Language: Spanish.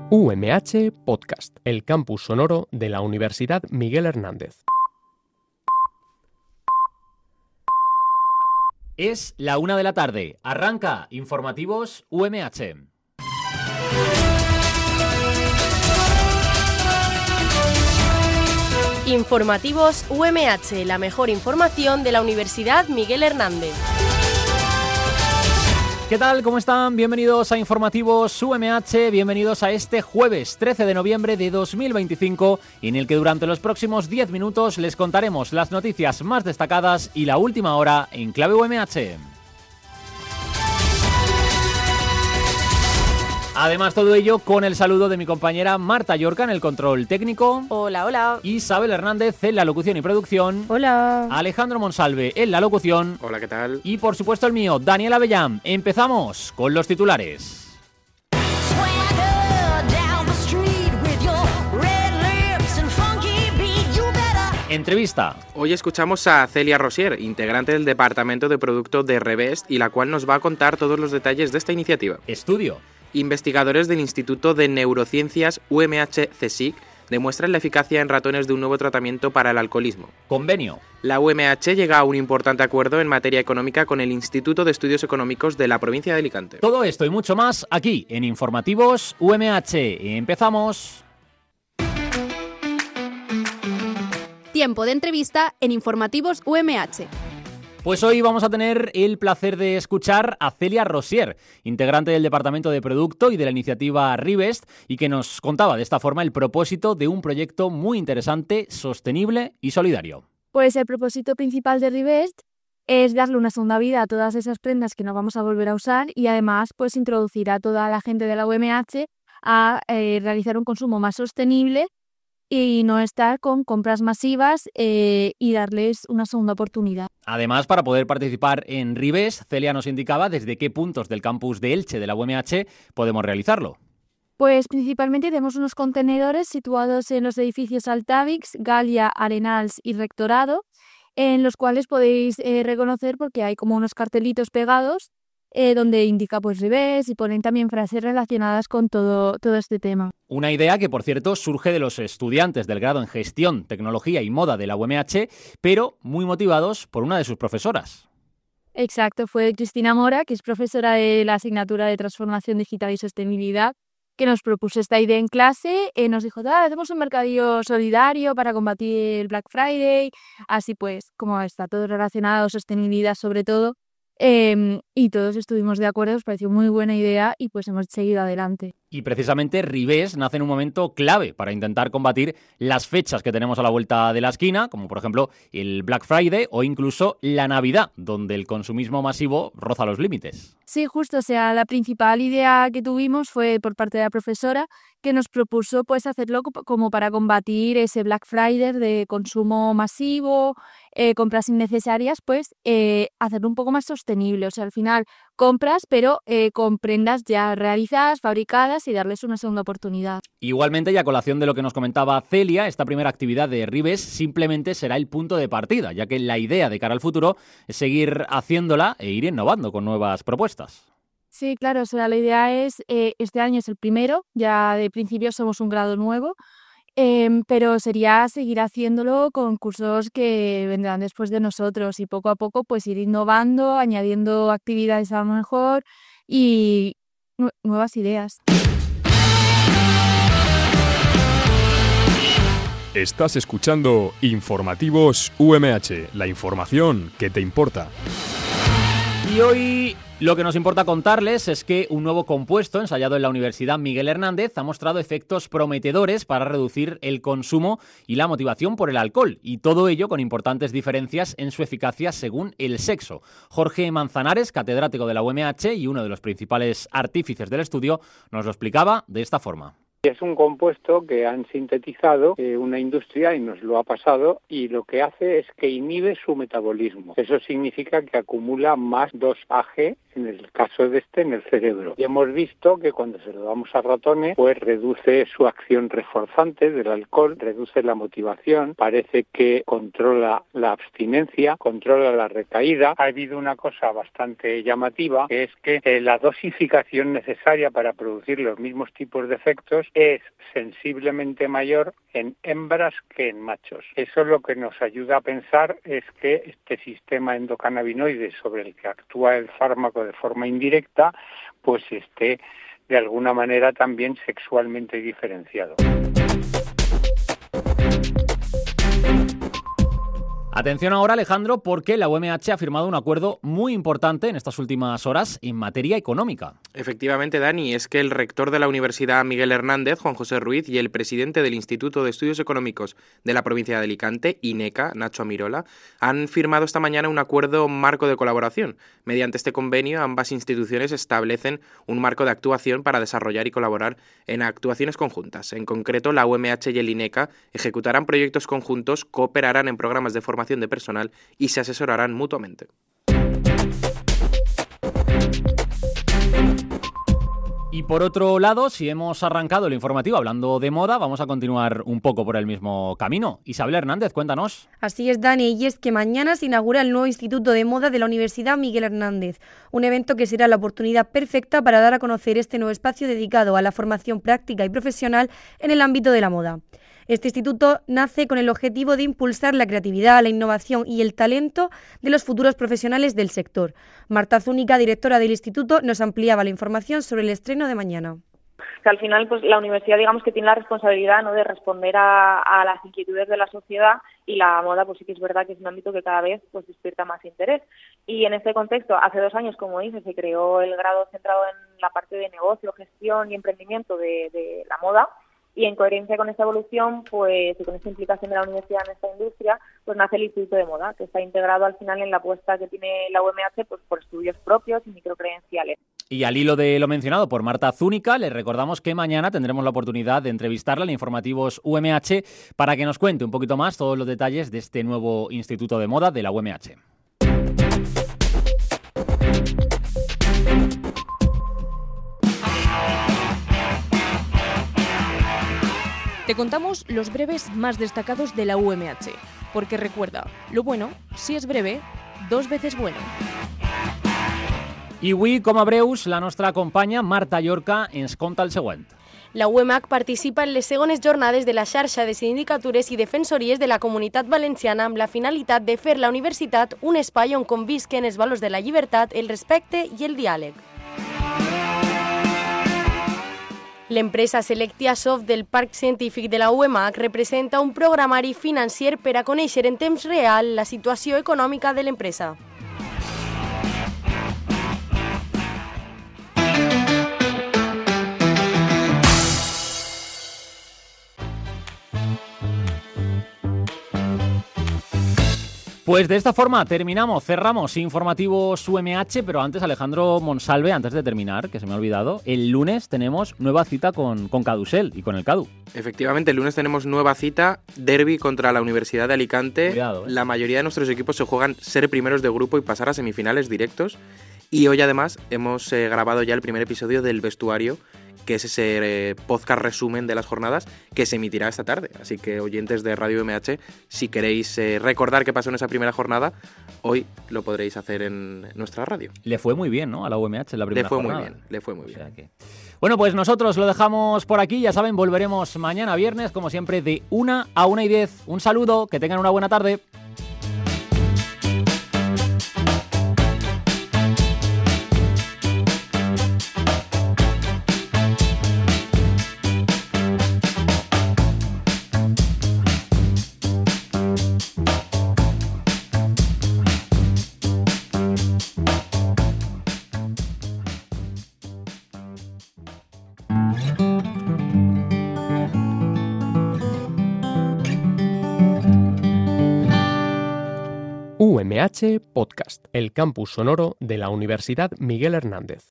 UMH Podcast, el campus sonoro de la Universidad Miguel Hernández. Es la 1 de la tarde. Arranca Informativos UMH. Informativos UMH, la mejor información de la Universidad Miguel Hernández. ¿Qué tal? ¿Cómo están? Bienvenidos a Informativos UMH, bienvenidos a este jueves 13 de noviembre de 2025, en el que durante los próximos 10 minutos les contaremos las noticias más destacadas y la última hora en clave UMH. Además, todo ello con el saludo de mi compañera Marta Llorca en el control técnico. Hola, hola. Isabel Hernández en la locución y producción. Hola. Alejandro Monsalve en la locución. Hola, ¿qué tal? Y por supuesto el mío, Daniel Avellán. Empezamos con los titulares. Entrevista. Hoy escuchamos a Celia Rosier, integrante del Departamento de Producto de Revest, y la cual nos va a contar todos los detalles de esta iniciativa. Estudio. Investigadores del Instituto de Neurociencias UMH-CSIC demuestran la eficacia en ratones de un nuevo tratamiento para el alcoholismo. Convenio. La UMH llega a un importante acuerdo en materia económica con el Instituto de Estudios Económicos de la provincia de Alicante. Todo esto y mucho más aquí en Informativos UMH. Empezamos. Tiempo de entrevista en Informativos UMH. Pues hoy vamos a tener el placer de escuchar a Celia Rosier, integrante del Departamento de Producto y de la iniciativa Revest, y que nos contaba de esta forma el propósito de un proyecto muy interesante, sostenible y solidario. Pues el propósito principal de Revest es darle una segunda vida a todas esas prendas que no vamos a volver a usar y además pues introducir a toda la gente de la UMH a realizar un consumo más sostenible y no estar con compras masivas y darles una segunda oportunidad. Además, para poder participar en Revest, Celia nos indicaba desde qué puntos del campus de Elche de la UMH podemos realizarlo. Pues principalmente tenemos unos contenedores situados en los edificios Altavix, Galia, Arenals y Rectorado, en los cuales podéis reconocer porque hay como unos cartelitos pegados donde indica pues Revest y ponen también frases relacionadas con todo este tema. Una idea que, por cierto, surge de los estudiantes del grado en Gestión, Tecnología y Moda de la UMH, pero muy motivados por una de sus profesoras. Exacto, fue Cristina Mora, que es profesora de la asignatura de Transformación Digital y Sostenibilidad, que nos propuso esta idea en clase, nos dijo, hacemos un mercadillo solidario para combatir el Black Friday, así pues, como está todo relacionado, sostenibilidad sobre todo, y todos estuvimos de acuerdo, nos pareció muy buena idea y pues hemos seguido adelante. Y precisamente Revest nace en un momento clave para intentar combatir las fechas que tenemos a la vuelta de la esquina, como por ejemplo el Black Friday o incluso la Navidad, donde el consumismo masivo roza los límites. Sí, justo, o sea, la principal idea que tuvimos fue por parte de la profesora que nos propuso pues hacerlo como para combatir ese Black Friday de consumo masivo, compras innecesarias, pues hacerlo un poco más sostenible, o sea, al final compras, pero con prendas ya realizadas, fabricadas y darles una segunda oportunidad. Igualmente, y a colación de lo que nos comentaba Celia, esta primera actividad de Revest simplemente será el punto de partida, ya que la idea de cara al futuro es seguir haciéndola e ir innovando con nuevas propuestas. Sí, claro, o sea, la idea es, este año es el primero, ya de principio somos un grado nuevo, pero sería seguir haciéndolo con cursos que vendrán después de nosotros y poco a poco pues ir innovando, añadiendo actividades a lo mejor y nuevas ideas. Estás escuchando Informativos UMH, la información que te importa. Y hoy lo que nos importa contarles es que un nuevo compuesto ensayado en la Universidad Miguel Hernández ha mostrado efectos prometedores para reducir el consumo y la motivación por el alcohol, y todo ello con importantes diferencias en su eficacia según el sexo. Jorge Manzanares, catedrático de la UMH y uno de los principales artífices del estudio, nos lo explicaba de esta forma. Es un compuesto que han sintetizado una industria y nos lo ha pasado, y lo que hace es que inhibe su metabolismo. Eso significa que acumula más 2-AG, en el caso de en el cerebro. Y hemos visto que cuando se lo damos a ratones, pues reduce su acción reforzante del alcohol, reduce la motivación, parece que controla la abstinencia, controla la recaída. Ha habido una cosa bastante llamativa, que es que la dosificación necesaria para producir los mismos tipos de efectos es sensiblemente mayor en hembras que en machos. Eso lo que nos ayuda a pensar es que este sistema endocannabinoide sobre el que actúa el fármaco de forma indirecta, pues esté de alguna manera también sexualmente diferenciado. Atención ahora, Alejandro, porque la UMH ha firmado un acuerdo muy importante en estas últimas horas en materia económica. Efectivamente, Dani, es que el rector de la Universidad Miguel Hernández, Juan José Ruiz, y el presidente del Instituto de Estudios Económicos de la provincia de Alicante, INECA, Nacho Amirola, han firmado esta mañana un acuerdo marco de colaboración. Mediante este convenio, ambas instituciones establecen un marco de actuación para desarrollar y colaborar en actuaciones conjuntas. En concreto, la UMH y el INECA ejecutarán proyectos conjuntos, cooperarán en programas de formación de personal y se asesorarán mutuamente. Y por otro lado, si hemos arrancado el informativo hablando de moda, vamos a continuar un poco por el mismo camino. Isabel Hernández, cuéntanos. Así es, Dani, y es que mañana se inaugura el nuevo Instituto de Moda de la Universidad Miguel Hernández, un evento que será la oportunidad perfecta para dar a conocer este nuevo espacio dedicado a la formación práctica y profesional en el ámbito de la moda. Este instituto nace con el objetivo de impulsar la creatividad, la innovación y el talento de los futuros profesionales del sector. Marta Zúñiga, directora del instituto, nos ampliaba la información sobre el estreno de mañana. Que al final pues la universidad digamos que tiene la responsabilidad, ¿no?, de responder a las inquietudes de la sociedad, y la moda pues sí que es verdad que es un ámbito que cada vez pues despierta más interés. Y en este contexto, hace 2 años, como dice, se creó el grado centrado en la parte de negocio, gestión y emprendimiento de la moda. Y en coherencia con esta evolución, pues, y con esta implicación de la universidad en esta industria, pues nace el Instituto de Moda, que está integrado al final en la apuesta que tiene la UMH pues, por estudios propios y microcredenciales. Y al hilo de lo mencionado por Marta Zúñiga, les recordamos que mañana tendremos la oportunidad de entrevistarla en Informativos UMH para que nos cuente un poquito más todos los detalles de este nuevo Instituto de Moda de la UMH. Te contamos los breves más destacados de la UMH, porque recuerda, lo bueno, si és breve, 2 veces bueno. I avui, com a breus, la nostra companya Marta Llorca ens conta el següent. La UEMAC participa en les segones jornades de la xarxa de sindicatures i defensories de la Comunitat Valenciana amb la finalitat de fer la universitat un espai on convisquen els valors de la llibertat, el respecte i el diàleg. L'empresa Selectia Soft del Parc Científic de la UEMAC representa un programari financer per a conèixer en temps real la situació econòmica de l'empresa. Pues de esta forma cerramos Informativos UMH, pero antes, Alejandro Monsalve, antes de terminar, que se me ha olvidado, el lunes tenemos nueva cita con Cadusel y con el Cadu. Efectivamente, el lunes tenemos nueva cita, derbi contra la Universidad de Alicante. Cuidado, La mayoría de nuestros equipos se juegan ser primeros de grupo y pasar a semifinales directos. Y hoy además hemos grabado ya el primer episodio del Vestuario, que es ese podcast resumen de las jornadas que se emitirá esta tarde. Así que, oyentes de Radio MH, si queréis recordar qué pasó en esa primera jornada, hoy lo podréis hacer en nuestra radio. Le fue muy bien, ¿no?, a la UMH en la primera jornada. Le fue muy bien. Bueno, pues nosotros lo dejamos por aquí. Ya saben, volveremos mañana viernes, como siempre, de 1 a 1:10. Un saludo, que tengan una buena tarde. UMH Podcast, el campus sonoro de la Universidad Miguel Hernández.